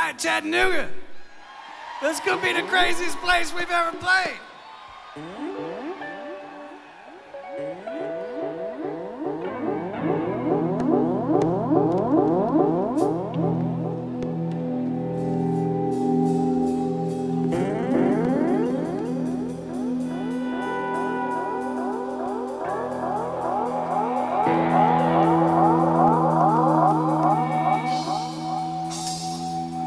right, Chattanooga. This could be the craziest place we've ever played.